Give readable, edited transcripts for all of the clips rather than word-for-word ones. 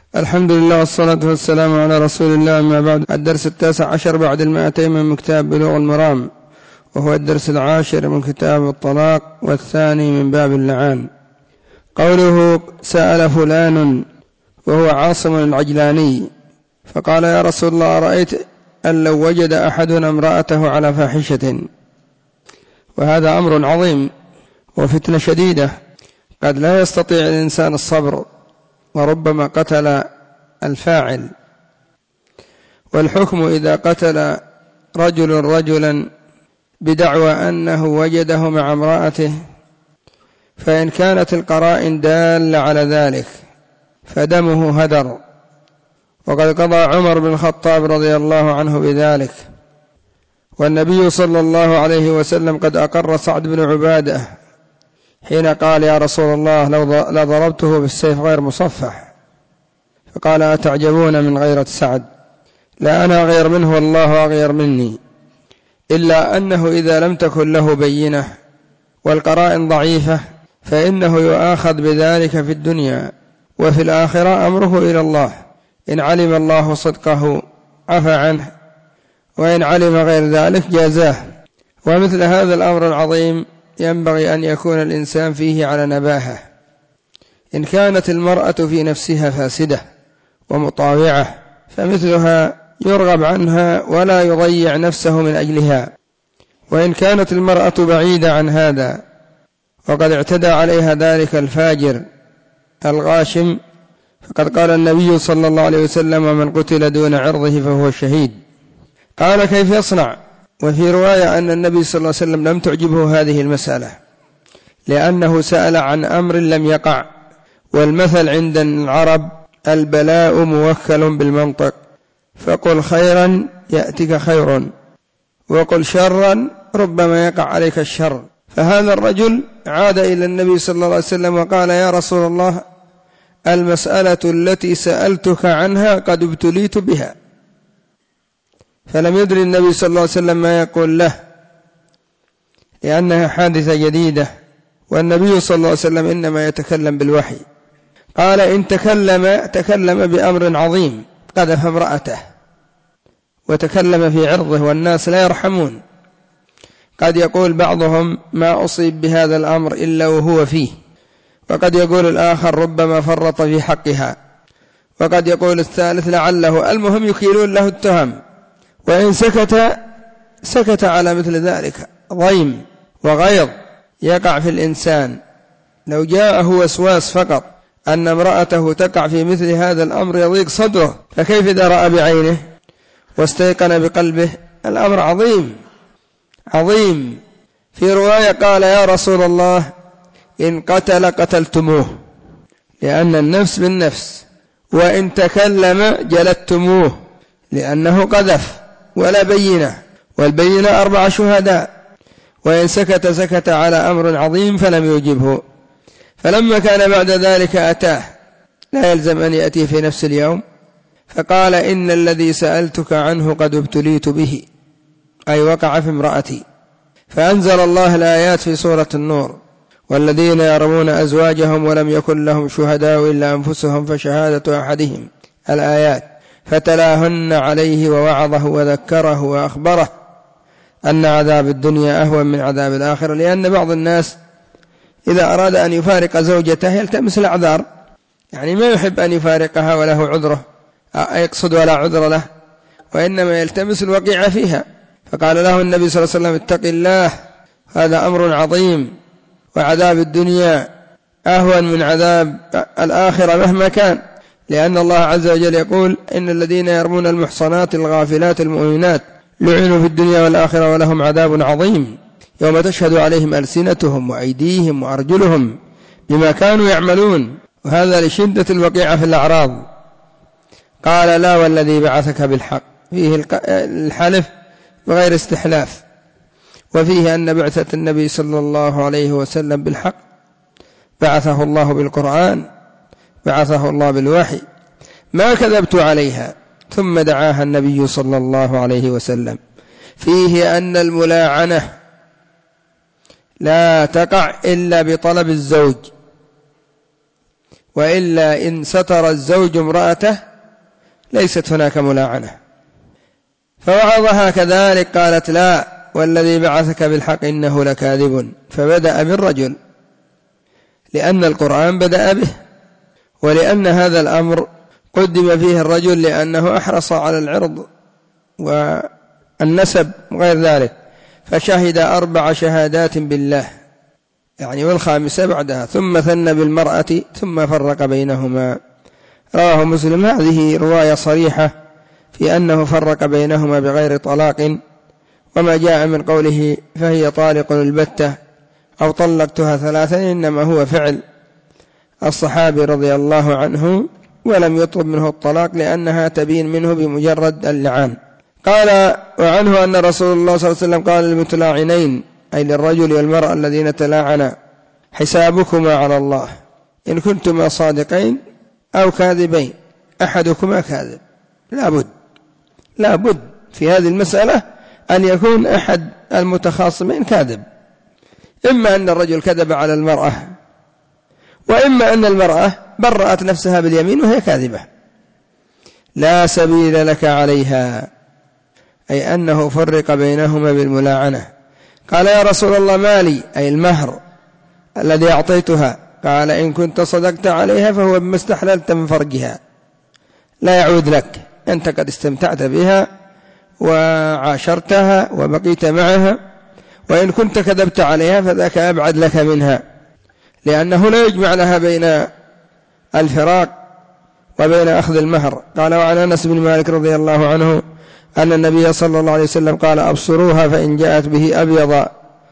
الحمد لله والصلاة والسلام على رسول الله. أما بعد، الدرس 19 بعد 200 من كتاب بلوغ المرام، وهو الدرس 10 من كتاب الطلاق، والثاني من باب اللعان. قوله: سأل فلان وهو عاصم العجلاني فقال: يا رسول الله، أرأيت أن لو وجد أحدنا امرأته على فاحشة، وهذا أمر عظيم وفتنة شديدة، قد لا يستطيع الإنسان الصبر، وربما قتل الفاعل. والحكم إذا قتل رجل رجلا بدعوى أنه وجده مع امرأته، فإن كانت القرائن دالة على ذلك فدمه هدر، وقد قضى عمر بن الخطاب رضي الله عنه بذلك. والنبي صلى الله عليه وسلم قد أقر سعد بن عبادة حين قال: يا رسول الله، لو ضربته بالسيف غير مصفح. فقال: أتعجبون من غيرة سعد؟ لا أنا غير منه والله أغير مني، إلا أنه إذا لم تكن له بينة والقرائن ضعيفة فإنه يؤاخذ بذلك في الدنيا، وفي الآخرة أمره إلى الله، إن علم الله صدقه عفى عنه، وإن علم غير ذلك جازاه. ومثل هذا الأمر العظيم ينبغي أن يكون الإنسان فيه على نباهة. إن كانت المرأة في نفسها فاسدة ومطاوعة فمثلها يرغب عنها ولا يضيع نفسه من أجلها. وإن كانت المرأة بعيدة عن هذا وقد اعتدى عليها ذلك الفاجر الغاشم، فقد قال النبي صلى الله عليه وسلم: من قتل دون عرضه فهو شهيد. قال: كيف يصنع؟ وفي رواية أن النبي صلى الله عليه وسلم لم تعجبه هذه المسألة، لأنه سأل عن أمر لم يقع. والمثل عند العرب: البلاء موكل بالمنطق، فقل خيرا يأتك خير، وقل شرا ربما يقع عليك الشر. فهذا الرجل عاد إلى النبي صلى الله عليه وسلم وقال: يا رسول الله، المسألة التي سألتك عنها قد ابتليت بها. فلم يدري النبي صلى الله عليه وسلم ما يقول له، لأنها حادثة جديدة، والنبي صلى الله عليه وسلم إنما يتكلم بالوحي. قال: إن تكلم بأمر عظيم، قذف امرأته وتكلم في عرضه، والناس لا يرحمون. قد يقول بعضهم: ما أصيب بهذا الأمر إلا وهو فيه، وقد يقول الآخر: ربما فرط في حقها، وقد يقول الثالث: لعله. المهم يكيلون له التهم، وإن سكت على مثل ذلك ضيم وغيظ يقع في الإنسان. لو جاءه وسواس فقط أن امرأته تقع في مثل هذا الأمر يضيق صدره، فكيف إذا رأى بعينه واستيقن بقلبه؟ الأمر عظيم عظيم. في رواية قال: يا رسول الله، إن قتل قتلتموه، لأن النفس بالنفس، وإن تكلم جلدتموه، لأنه قذف ولا بينة، والبينة 4 شهداء، وإن سكت على أمر عظيم فلم يجبه. فلما كان بعد ذلك أتاه، لا يلزم أن يأتي في نفس اليوم، فقال: إن الذي سألتك عنه قد ابتليت به، أي وقع في امرأتي. فأنزل الله الآيات في سورة النور: والذين يرمون أزواجهم ولم يكن لهم شهداء إلا أنفسهم فشهادة أحدهم، الآيات. فتلاهن عليه ووعظه وذكره وأخبره أن عذاب الدنيا أهون من عذاب الآخرة، لأن بعض الناس إذا أراد أن يفارق زوجته يلتمس الأعذار، يعني ما يحب أن يفارقها وله عذره، يقصد ولا عذر له، وإنما يلتمس الوقيعة فيها. فقال له النبي صلى الله عليه وسلم: اتق الله، هذا أمر عظيم، وعذاب الدنيا أهون من عذاب الآخرة مهما كان، لأن الله عز وجل يقول: إن الذين يرمون المحصنات الغافلات المؤمنات لعنوا في الدنيا والآخرة ولهم عذاب عظيم يوم تشهد عليهم ألسنتهم وأيديهم وأرجلهم بما كانوا يعملون. وهذا لشدة الوقيعة في الأعراض. قال: لا والذي بعثك بالحق، فيه الحلف بغير استحلاف، وفيه أن بعثة النبي صلى الله عليه وسلم بالحق، بعثه الله بالقرآن، بعثه الله بالوحي، ما كذبت عليها. ثم دعاها النبي صلى الله عليه وسلم. فيه أن الملاعنة لا تقع إلا بطلب الزوج، وإلا إن ستر الزوج امرأته ليست هناك ملاعنة. فوعظها كذلك، قالت لا والذي بعثك بالحق إنه لكاذب، فبدأ بالرجل لأن القرآن بدأ به، ولأن هذا الأمر قدم فيه الرجل لأنه أحرص على العرض والنسب وغير ذلك، فشهد 4 شهادات بالله يعني والخامسة بعدها، ثم ثنى بالمرأة ثم فرق بينهما. رواه مسلم. هذه رواية صريحة في أنه فرق بينهما بغير طلاق، وما جاء من قوله فهي طالق البتة أو طلقتها 3 إنما هو فعل الصحابي رضي الله عنه، ولم يطلب منه الطلاق لأنها تبين منه بمجرد اللعان. قال وعنه أن رسول الله صلى الله عليه وسلم قال للمتلاعنين أي للرجل والمرأة الذين تلاعنا حسابكما على الله إن كنتما صادقين أو كاذبين، أحدكما كاذب. لابد في هذه المسألة أن يكون أحد المتخاصمين كاذب، إما أن الرجل كذب على المرأة، وإما أن المرأة برأت نفسها باليمين وهي كاذبة، لا سبيل لك عليها، أي أنه فرق بينهما بالملاعنة. قال يا رسول الله مالي أي المهر الذي أعطيتها؟ قال إن كنت صدقت عليها فهو بما استحللت من فرجها، لا يعود لك، أنت قد استمتعت بها وعاشرتها وبقيت معها، وإن كنت كذبت عليها فذاك أبعد لك منها، لأنه لا يجمع لها بين الفراق وبين أخذ المهر. قال وعن أنس بن مالك رضي الله عنه أن النبي صلى الله عليه وسلم قال أبصروها فإن جاءت به أبيض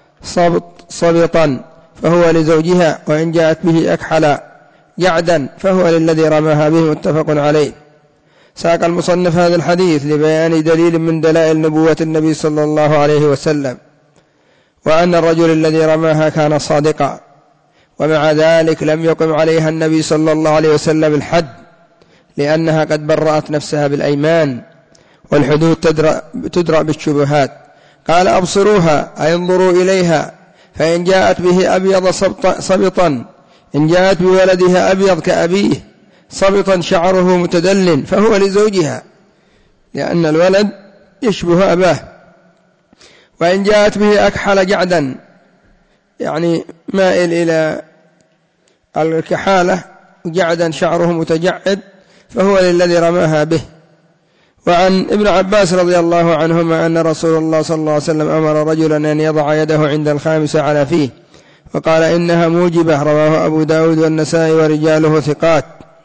صبطا فهو لزوجها، وإن جاءت به أكحل جعدا فهو للذي رماها به، متفق عليه. ساق المصنف هذا الحديث لبيان دليل من دلائل نبوة النبي صلى الله عليه وسلم، وأن الرجل الذي رماها كان صادقا، ومع ذلك لم يقم عليها النبي صلى الله عليه وسلم الحد، لأنها قد برأت نفسها بالأيمان، والحدود تدرأ بالشبهات. قال أبصروها أي انظروا إليها، فإن جاءت به أبيض صبطا، إن جاءت بولدها أبيض كأبيه صبطا شعره متدل فهو لزوجها، لأن الولد يشبه أباه. وإن جاءت به أكحل جعدا يعني مائل إلى الكحالة، جعدا شعره متجعد فهو للذي رماها به. وعن ابن عباس رضي الله عنهما أن رسول الله صلى الله عليه وسلم أمر رجلا أن يضع يده عند الخامسة على فيه، وقال إنها موجبة، رواه أبو داود والنسائي ورجاله ثقات.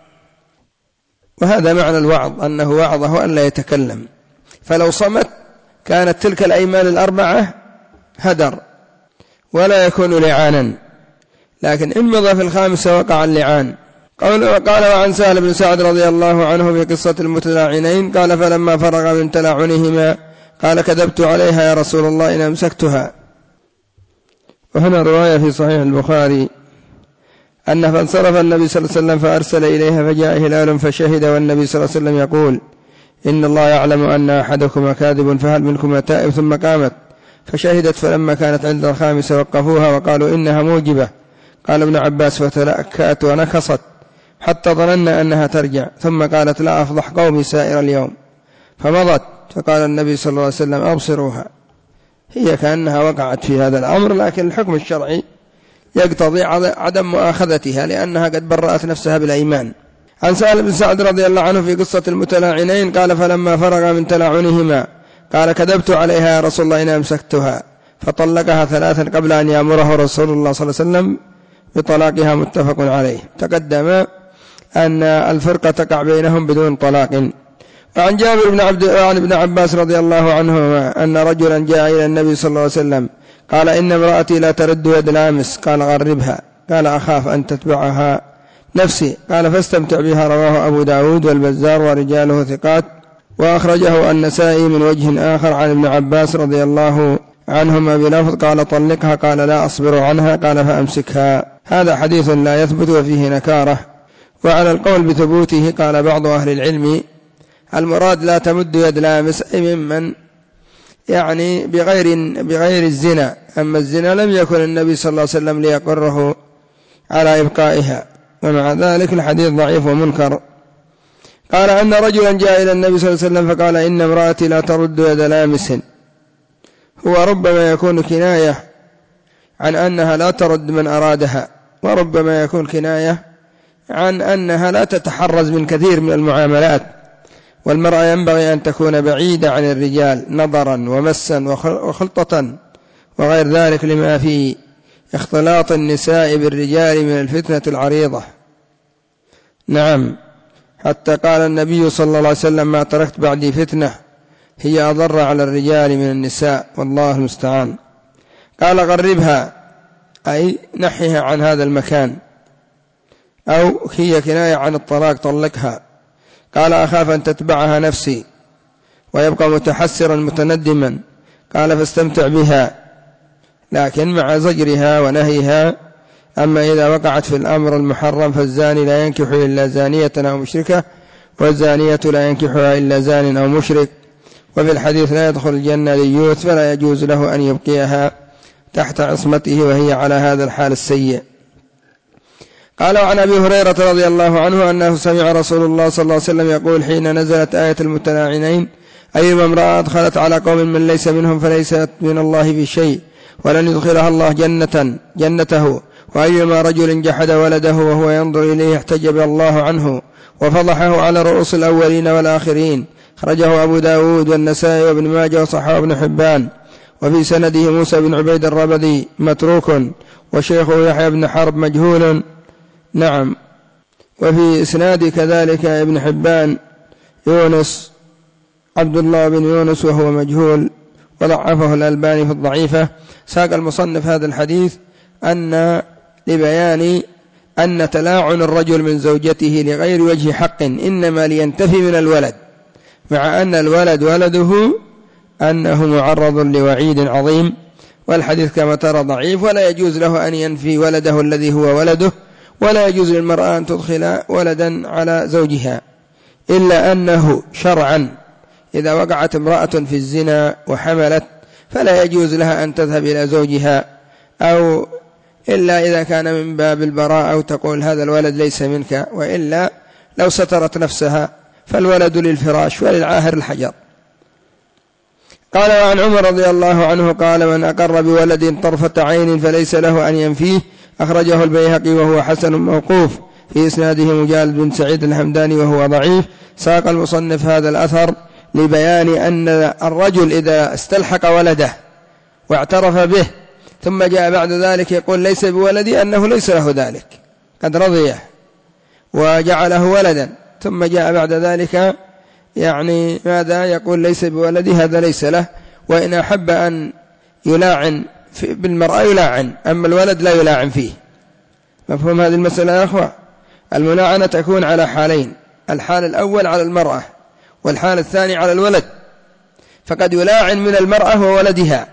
وهذا معنى الوعظ، أنه وعظه أن لا يتكلم، فلو صمت كانت تلك الأيمان 4 هدر ولا يكون لعانا، لكن إن مضى في الخامسة وقع اللعان. قال وعن سهل بن سعد رضي الله عنه في قصة المتلاعنين قال فلما فرغ من تلاعنهما قال كذبت عليها يا رسول الله إن أمسكتها. وهنا رواية في صحيح البخاري أن فانصرف النبي صلى الله عليه وسلم فأرسل إليها فجاء هلال فشهد، والنبي صلى الله عليه وسلم يقول إن الله يعلم أن أحدكما كاذب فهل منكما تائب؟ ثم قامت فشهدت، فلما كانت عند الخامسة وقفوها وقالوا إنها موجبة. قال ابن عباس فتلأكأت ونكصت حتى ظننا أنها ترجع، ثم قالت لا أفضح قومي سائر اليوم، فمضت. فقال النبي صلى الله عليه وسلم أبصروها، هي كأنها وقعت في هذا الأمر، لكن الحكم الشرعي يقتضي عدم مؤاخذتها لأنها قد برأت نفسها بالأيمان. عن سهل بن سعد رضي الله عنه في قصة المتلاعنين قال فلما فرغ من تلاعنهما قال كذبت عليها يا رسول الله إن أمسكتها، فطلقها 3 قبل أن يأمره رسول الله صلى الله عليه وسلم بطلاقها، متفق عليه. تقدم أن الفرقة تقع بينهم بدون طلاق. وعن جابر وعن ابن عباس رضي الله عنهما أن رجلا جاء إلى النبي صلى الله عليه وسلم قال إن امرأتي لا ترد يد الآمس، قال غربها، قال أخاف أن تتبعها نفسي، قال فاستمتع بها. رواه أبو داود والبزار ورجاله ثقات، وأخرجه النسائي من وجه آخر عن ابن عباس رضي الله عنهما بلفظ قال طلقها، قال لا أصبر عنها، قال فأمسكها. هذا حديث لا يثبت وفيه نكارة. وعلى القول بثبوته قال بعض أهل العلم المراد لا تمد يد لامس أي ممن يعني بغير الزنا، أما الزنا لم يكن النبي صلى الله عليه وسلم ليقره على إبقائها، ومع ذلك الحديث ضعيف ومنكر. قال أن رجلا جاء إلى النبي صلى الله عليه وسلم فقال إن امرأتي لا ترد يد لامس. هو ربما يكون كناية عن أنها لا ترد من أرادها، وربما يكون كناية عن أنها لا تتحرز من كثير من المعاملات، والمرأة ينبغي أن تكون بعيدة عن الرجال نظرا ومسا وخلطة وغير ذلك، لما في اختلاط النساء بالرجال من الفتنة العريضة. نعم، حتى قال النبي صلى الله عليه وسلم ما تركت بعدي فتنة هي أضر على الرجال من النساء، والله المستعان. قال غربها أي نحيها عن هذا المكان، أو هي كناية عن الطلاق طلقها. قال أخاف أن تتبعها نفسي ويبقى متحسرا متندما. قال فاستمتع بها، لكن مع زجرها ونهيها. أما إذا وقعت في الأمر المحرم فالزاني لا ينكح إلا زانية أو مشركة، والزانية لا ينكحها إلا زان أو مشرك. وفي الحديث لا يدخل الجنة ليوث، فلا يجوز له أن يبقيها تحت عصمته وهي على هذا الحال السيء. قال عن أبي هريرة رضي الله عنه أنه سمع رسول الله صلى الله عليه وسلم يقول حين نزلت آية المتلاعنين أيما امرأة أدخلت على قوم من ليس منهم فليست من الله في شيء ولن يدخلها الله جنته، وأيما رجل جحد ولده وهو ينظر إليه احتجب الله عنه وفضحه على رؤوس الأولين والآخرين. خرجه أبو داود والنسائي وابن ماجه وصححه ابن حبان. وفي سنده موسى بن عبيد الربذي متروك، وشيخه يحيى بن حرب مجهول. نعم. وفي إسناد كذلك ابن حبان يونس عبد الله بن يونس وهو مجهول، وضعفه الألباني في الضعيفة. ساق المصنف هذا الحديث أن لبيان أن تلاعن الرجل من زوجته لغير وجه حق إنما لينتفي من الولد، مع أن الولد ولده أنه معرض لوعيد عظيم. والحديث كما ترى ضعيف، ولا يجوز له أن ينفي ولده الذي هو ولده، ولا يجوز للمرأة أن تدخل ولدا على زوجها، إلا أنه شرعا إذا وقعت امرأة في الزنا وحملت فلا يجوز لها أن تذهب إلى زوجها، أو إلا إذا كان من باب البراءة أو تقول هذا الولد ليس منك، وإلا لو سترت نفسها فالولد للفراش وللعاهر الحجر. قال وعن عمر رضي الله عنه قال من أقر بولد طرفة عين فليس له أن ينفيه. أخرجه البيهقي وهو حسن موقوف، في إسناده مجالد بن سعيد الحمداني وهو ضعيف. ساق المصنف هذا الأثر لبيان أن الرجل إذا استلحق ولده واعترف به ثم جاء بعد ذلك يقول ليس بولدي، أنه ليس له ذلك، قد رضيه وجعله ولدا، ثم جاء بعد ذلك يعني ماذا يقول ليس بولدي، هذا ليس له. وإن أحب أن يلاعن بالمرأة يلاعن، أما الولد لا يلاعن فيه. مفهوم هذه المسألة يا أخوة؟ الملاعنة تكون على حالين، الحال الأول على المرأة والحال الثاني على الولد. فقد يلاعن من المرأة وولدها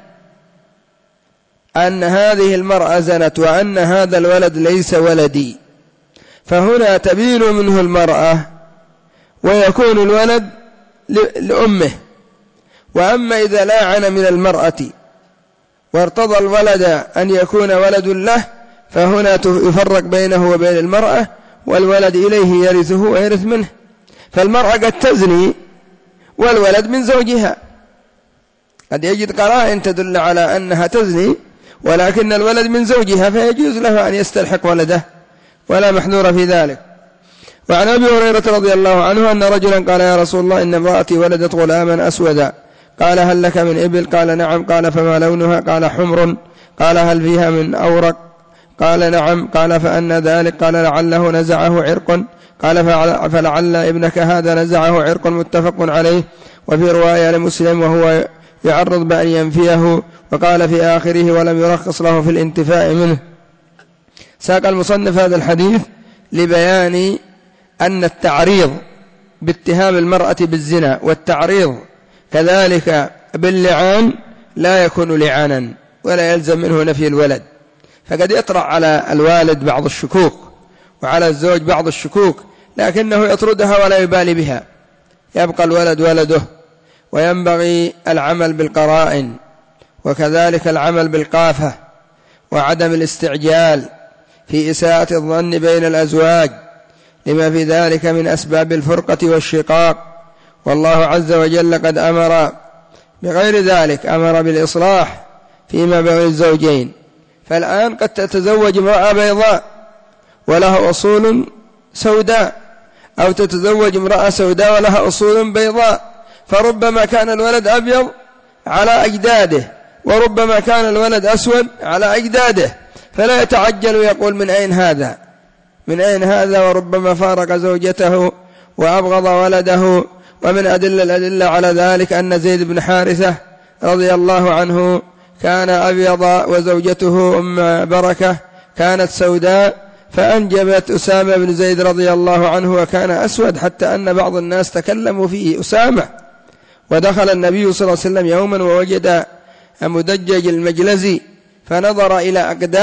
أن هذه المرأة زنت وأن هذا الولد ليس ولدي، فهنا تبين منه المرأة ويكون الولد لأمه. وأما إذا لاعن من المرأة وارتضى الولد أن يكون ولد له، فهنا يفرق بينه وبين المرأة، والولد إليه يرثه ويرث منه. فالمرأة قد تزني والولد من زوجها، قد يجد قرائن تدل على أنها تزني ولكن الولد من زوجها، فيجوز له أن يستلحق ولده ولا محذور في ذلك. وعن أبي هريرة رضي الله عنه أن رجلا قال يا رسول الله إن امرأتي ولدت غلاما أسودا. قال هل لك من إبل؟ قال نعم. قال فما لونها؟ قال حمر. قال هل فيها من أورق؟ قال نعم. قال فأن ذلك؟ قال لعله نزعه عرق. قال فلعل ابنك هذا نزعه عرق، متفق عليه. وفي رواية لمسلم وهو يعرض بأن ينفيه، وقال في آخره ولم يرخص له في الانتفاء منه. ساق المصنف هذا الحديث لبيان أن التعريض باتهام المرأة بالزنا والتعريض كذلك باللعان لا يكون لعانا ولا يلزم منه نفي الولد. فقد يطرأ على الوالد بعض الشكوك وعلى الزوج بعض الشكوك، لكنه يطردها ولا يبالي بها، يبقى الولد ولده. وينبغي العمل بالقرائن، وكذلك العمل بالقافة وعدم الاستعجال في إساءة الظن بين الأزواج لما في ذلك من أسباب الفرقة والشقاق، والله عز وجل قد أمر بغير ذلك، أمر بالإصلاح فيما بين الزوجين. فالآن قد تتزوج امرأة بيضاء ولها أصول سوداء، أو تتزوج امرأة سوداء ولها أصول بيضاء، فربما كان الولد أبيض على أجداده، وربما كان الولد أسود على أجداده، فلا يتعجل ويقول من أين هذا من أين هذا، وربما فارق زوجته وأبغض ولده. ومن الأدلة على ذلك أن زيد بن حارثة رضي الله عنه كان أبيض، وزوجته أم بركة كانت سوداء، فأنجبت أسامة بن زيد رضي الله عنه وكان أسود، حتى أن بعض الناس تكلموا فيه أسامة. ودخل النبي صلى الله عليه وسلم يوما ووجد مدجج المجلزي، فنظر إلى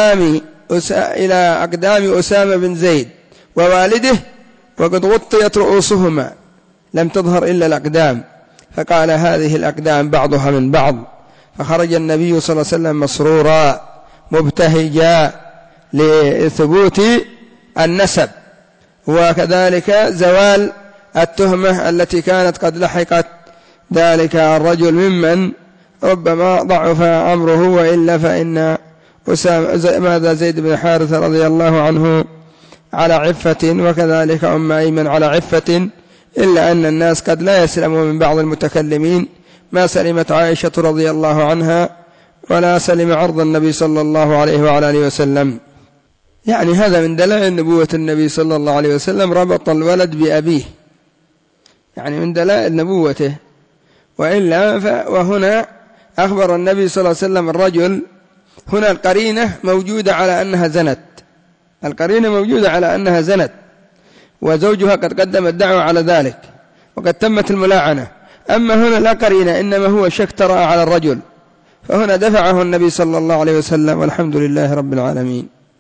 أقدام أسامة بن زيد ووالده وقد غطيت رؤوسهما، لم تظهر إلا الأقدام، فقال هذه الأقدام بعضها من بعض. فخرج النبي صلى الله عليه وسلم مسرورا مبتهجا لثبوت النسب، وكذلك زوال التهمة التي كانت قد لحقت ذلك الرجل ممن ربما ضعف أمره، وإلا فإن زيد بن حارثة رضي الله عنه على عفة، وكذلك أم أيمن على عفة، إلا أن الناس قد لا يسلموا من بعض المتكلمين ما سلمت عائشة رضي الله عنها، ولا سلم عرض النبي صلى الله عليه وعلى آله وسلم. يعني هذا من دلائل نبوة النبي صلى الله عليه وسلم، ربط الولد بأبيه، يعني من دلائل نبوته. وإلا وهنا أخبر النبي صلى الله عليه وسلم الرجل، هنا القرينة موجودة على أنها زنت، القرينة موجودة على أنها زنت، وزوجها قد قدم الدعوة على ذلك وقد تمت الملاعنة. أما هنا لا قرينة، إنما هو شك طرأ على الرجل، فهنا دفعه النبي صلى الله عليه وسلم، والحمد لله رب العالمين.